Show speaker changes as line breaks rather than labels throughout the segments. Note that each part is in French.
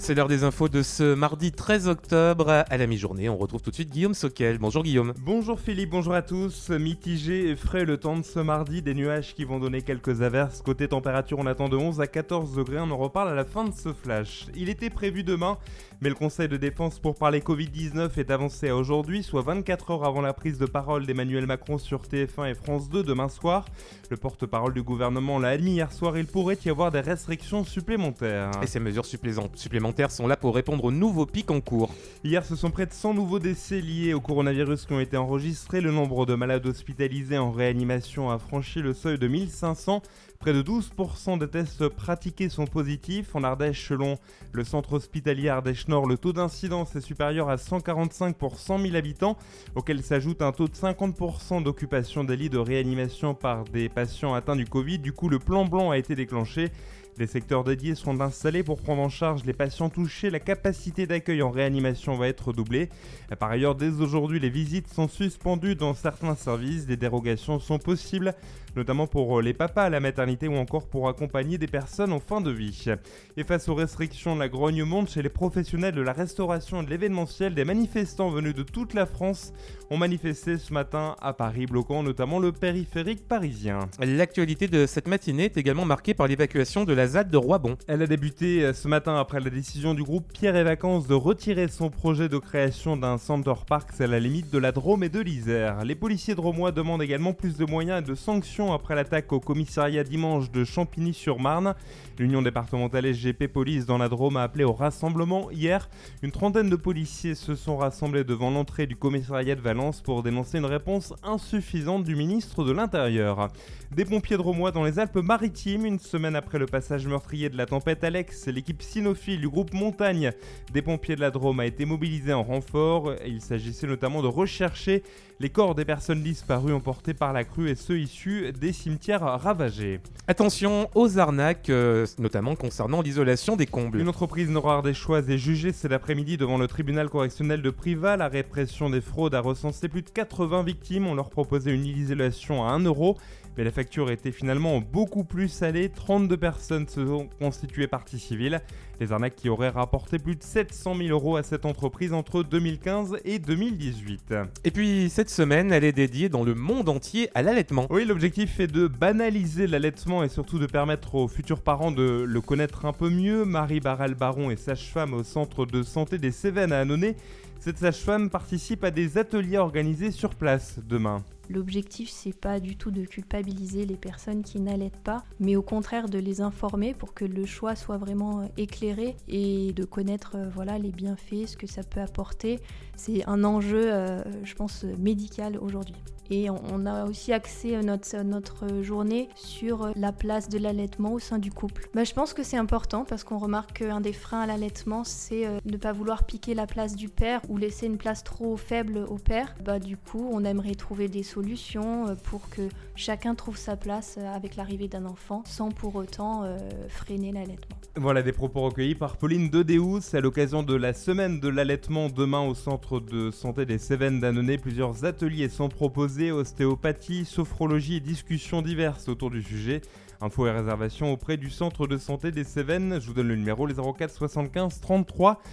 C'est l'heure des infos de ce mardi 13 octobre à la mi-journée. On retrouve tout de suite Guillaume Soquel. Bonjour Guillaume.
Bonjour Philippe, bonjour à tous. Mitigé et frais le temps de ce mardi, des nuages qui vont donner quelques averses. Côté température, on attend de 11 à 14 degrés, on en reparle à la fin de ce flash. Il était prévu demain, mais le Conseil de défense pour parler Covid-19 est avancé à aujourd'hui, soit 24 heures avant la prise de parole d'Emmanuel Macron sur TF1 et France 2 demain soir. Le porte-parole du gouvernement l'a admis hier soir, il pourrait y avoir des restrictions supplémentaires.
Et ces mesures supplémentaires sont là pour répondre aux nouveaux pics en cours.
Hier, ce sont près de 100 nouveaux décès liés au coronavirus qui ont été enregistrés. Le nombre de malades hospitalisés en réanimation a franchi le seuil de 1500. Près de 12% des tests pratiqués sont positifs. En Ardèche, selon le centre hospitalier Ardèche Nord, le taux d'incidence est supérieur à 145 pour 100 000 habitants, auquel s'ajoute un taux de 50% d'occupation des lits de réanimation par des patients atteints du Covid. Du coup, le plan blanc a été déclenché. Des secteurs dédiés seront installés pour prendre en charge les patients touchés. La capacité d'accueil en réanimation va être doublée. Par ailleurs, dès aujourd'hui, les visites sont suspendues dans certains services. Des dérogations sont possibles, notamment pour les papas à la maternité ou encore pour accompagner des personnes en fin de vie. Et face aux restrictions, la grogne monte chez les professionnels de la restauration et de l'événementiel. Des manifestants venus de toute la France ont manifesté ce matin à Paris, bloquant notamment le périphérique parisien.
L'actualité de cette matinée est également marquée par l'évacuation de la ZAD de Roibon.
Elle a débuté ce matin après la décision du groupe Pierre et Vacances de retirer son projet de création d'un center park à la limite de la Drôme et de l'Isère. Les policiers drômois demandent également plus de moyens et de sanctions après l'attaque au commissariat dimanche de Champigny-sur-Marne. L'Union départementale SGP Police dans la Drôme a appelé au rassemblement hier. Une trentaine de policiers se sont rassemblés devant l'entrée du commissariat de Valence pour dénoncer une réponse insuffisante du ministre de l'Intérieur. Des pompiers drômois dans les Alpes-Maritimes, une semaine après le passage meurtrier de la tempête Alex, l'équipe cynophile du groupe Montagne des pompiers de la Drôme a été mobilisée en renfort. Il s'agissait notamment de rechercher les corps des personnes disparues emportées par la crue et ceux issus des cimetières ravagés.
Attention aux arnaques, notamment concernant l'isolation des combles.
Une entreprise nord-ardéchoise est jugée cet après-midi devant le tribunal correctionnel de Privas. La répression des fraudes a recensé plus de 80 victimes. On leur proposait une isolation à 1 euro. Mais la facture était finalement beaucoup plus salée. 32 personnes se sont constituées partie civile. Les arnaques qui auraient rapporté plus de 700 000 euros à cette entreprise entre 2015 et 2018.
Et puis cette semaine, elle est dédiée dans le monde entier à l'allaitement.
Oui, l'objectif est de banaliser l'allaitement et surtout de permettre aux futurs parents de le connaître un peu mieux. Marie Barral-Baron est sage-femme au centre de santé des Cévennes à Annonay. Cette sage-femme participe à des ateliers organisés sur place demain.
L'objectif, c'est pas du tout de culpabiliser les personnes qui n'allaitent pas, mais au contraire de les informer pour que le choix soit vraiment éclairé et de connaître les bienfaits, ce que ça peut apporter. C'est un enjeu, je pense, médical aujourd'hui. Et on a aussi axé notre journée sur la place de l'allaitement au sein du couple. Je pense que c'est important parce qu'on remarque qu'un des freins à l'allaitement, c'est ne pas vouloir piquer la place du père ou laisser une place trop faible au père. Du coup, on aimerait trouver des solutions pour que chacun trouve sa place avec l'arrivée d'un enfant sans pour autant freiner l'allaitement.
Voilà des propos recueillis par Pauline Dedéus à l'occasion de la semaine de l'allaitement demain au centre de santé des Cévennes d'Annonay. Plusieurs ateliers sont proposés, ostéopathie, sophrologie et discussions diverses autour du sujet. Infos et réservations auprès du centre de santé des Cévennes. Je vous donne le numéro, les 04 75 33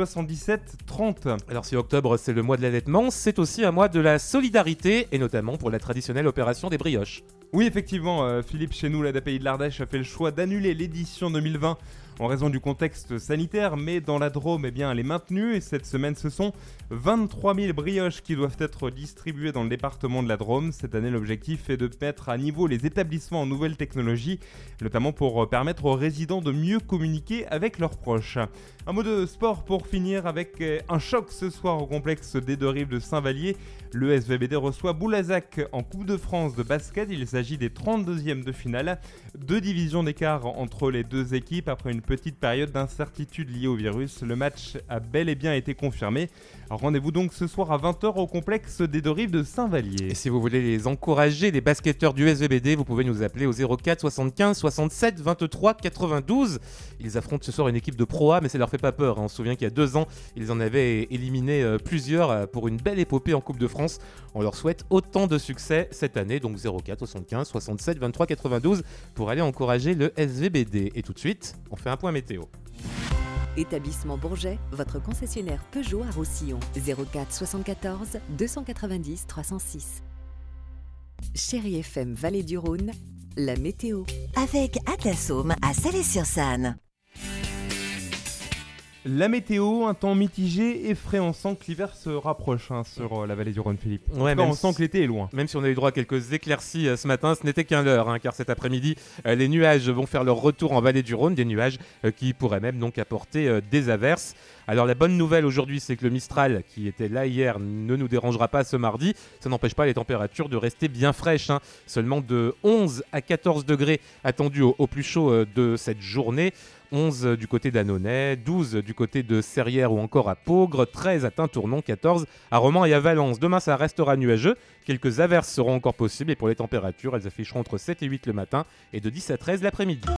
77 30.
Alors si octobre c'est le mois de l'allaitement, c'est aussi un mois de la solidarité et notamment pour la traditionnelle opération des brioches.
Oui, effectivement, Philippe, chez nous, l'ADAPI de l'Ardèche a fait le choix d'annuler l'édition 2020 en raison du contexte sanitaire, mais dans la Drôme, elle est maintenue et cette semaine, ce sont 23 000 brioches qui doivent être distribuées dans le département de la Drôme. Cette année, l'objectif est de mettre à niveau les établissements en nouvelles technologies, notamment pour permettre aux résidents de mieux communiquer avec leurs proches. Un mot de sport pour finir avec un choc ce soir au complexe des Deux Rives de Saint-Vallier. Le SVBD reçoit Boulazac en Coupe de France de basket. Il s'agit des 32e de finale. 2 divisions d'écart entre les deux équipes après une petite période d'incertitude liée au virus. Le match a bel et bien été confirmé. Rendez-vous donc ce soir à 20h au complexe des Deux Rives de Saint-Vallier.
Et si vous voulez les encourager, les basketteurs du SVBD, vous pouvez nous appeler au 04 75 67 23 92. Ils affrontent ce soir une équipe de Pro A, mais ça leur fait pas peur. On se souvient qu'il y a 2 ans, ils en avaient éliminé plusieurs pour une belle épopée en Coupe de France. On leur souhaite autant de succès cette année, donc 04 75 67 23 92 pour aller encourager le SVBD. Et tout de suite, on fait un point météo.
Établissement Bourget, votre concessionnaire Peugeot à Roussillon. 04 74 290 306. Chérie FM Vallée du Rhône, la météo.
Avec Atlasome à Salé-sur-Sanne.
La météo, un temps mitigé et frais. On sent que l'hiver se rapproche sur la vallée du Rhône, Philippe.
Ouais,
On sent que l'été est loin.
Même si on a eu droit à quelques éclaircies ce matin, ce n'était qu'un leurre, car cet après-midi, les nuages vont faire leur retour en vallée du Rhône, des nuages qui pourraient même donc apporter des averses. Alors la bonne nouvelle aujourd'hui, c'est que le Mistral, qui était là hier, ne nous dérangera pas ce mardi. Ça n'empêche pas les températures de rester bien fraîches. Seulement de 11 à 14 degrés attendus au plus chaud de cette journée. 11 du côté d'Annonay, 12 du côté de Serrières ou encore à Peaugres, 13 à Tintournon, 14 à Romans et à Valence. Demain, ça restera nuageux. Quelques averses seront encore possibles et pour les températures, elles afficheront entre 7 et 8 le matin et de 10 à 13 l'après-midi.